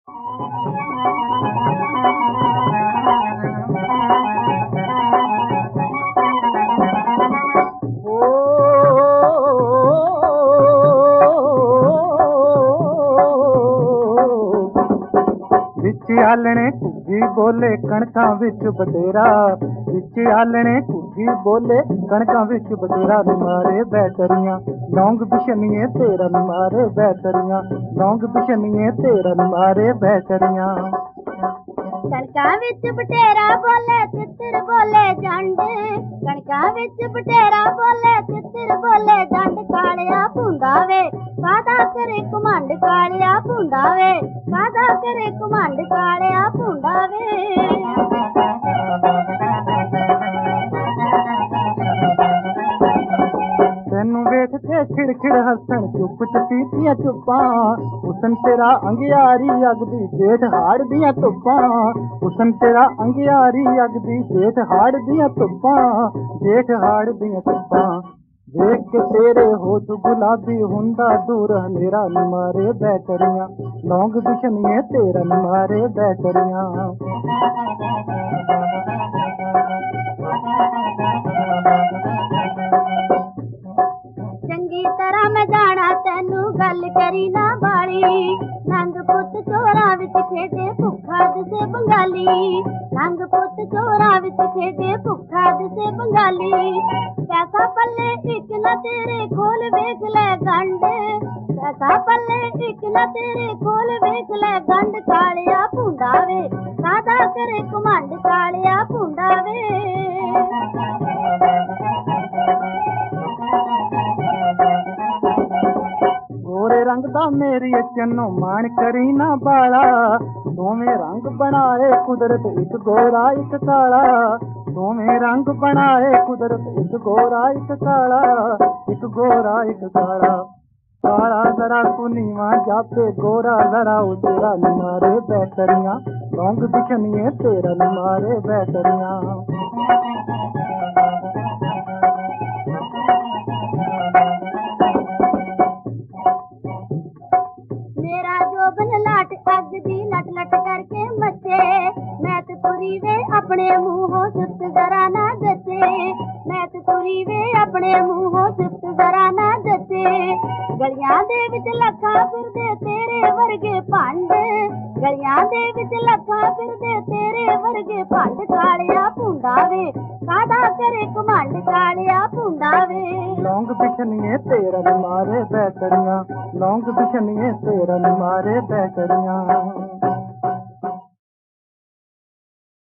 विच आलणे घुग्गी बोले कणकां विच बतेरा, विच आलणे घुग्गी बोले कणकां विच बतेरा। मारे बैतरियां लौंग बिछनिए तेरा, मारे बैतरियां लौंग बिछनिए तेरा, मारे बैतरियां। कणकां विच बटेरा बोले तितर बोले जंड, कणकां विच बटेरा बोले तितर बोले जंड। कालिया भुंदा वे कादा करे घमंड, कालिया भुंदा वे कादा करे घमंड, कालिया भुंदा वे। तेनू वेख के खिड़खिड़ हसन चुप चपीतियां चुप्पां, हुसन तेरा अंगियारी अगदी जेठ हाड़ दियां धुप्पां। हुसन तेरा अंगियारी अगदी जेठ हाड़ दियां धुप्पां, जेठ हाड़ दियां धुप्पां। देख के तेरे होठ गुलाबी हुंदा दूर हनेरा, मारे बैतरियां लौंग बिछनिए तेरा, मारे बैतरियां। चंगी तरह मैं जाना तेनू गल करी ना बाली, नंग पुत चोरा विच खेडे भुखा दिसे बंगाली, नंग पुत चोरा विच खेडे भुखा दिसे बंगाली। पैसा पल्ले इक ना तेरे खोल वेख ले गंड, पैसा पल्ले इक ना तेरे खोल वेख ले गंड। कालिया भुंदा वे कादा करे घमंड, कालिया भुंदा वे। गोरे रंग दा मेरी चन्नो मान करी ना बाला, दोवें रंग बनाए कुदरत एक गोरा एक काला। दोवें रंग बनाए कुदरत एक गोरा एक काला, एक गोरा एक काला। काला जरा कुनीवा जापे गोरा जरा उतेरा, मारे बैतरियां लौंग बिछनिए तेरा, मारे बैतरियां। मेरा जोबन लाट अग दी लट लट करके मचे, मैं ते तुरी वे अपने मुंहों सिफ्त जरा ना दसे, मैं ते तुरी वे अपने मुंहों सिफ्त जरा ना दसे। गलियां दे विच लखां फिरदे तेरे वर्गे भंड, गलियां दे विच लखां फिरदे तेरे वर्गे भंड। कालिया भुंदा वे कादा करे घमंड, कालिया भुंदा वे। लौंग बिछनिए तेरा, मारे बैतरियां लौंग बिछनिए तेरा, मारे बैतरियां।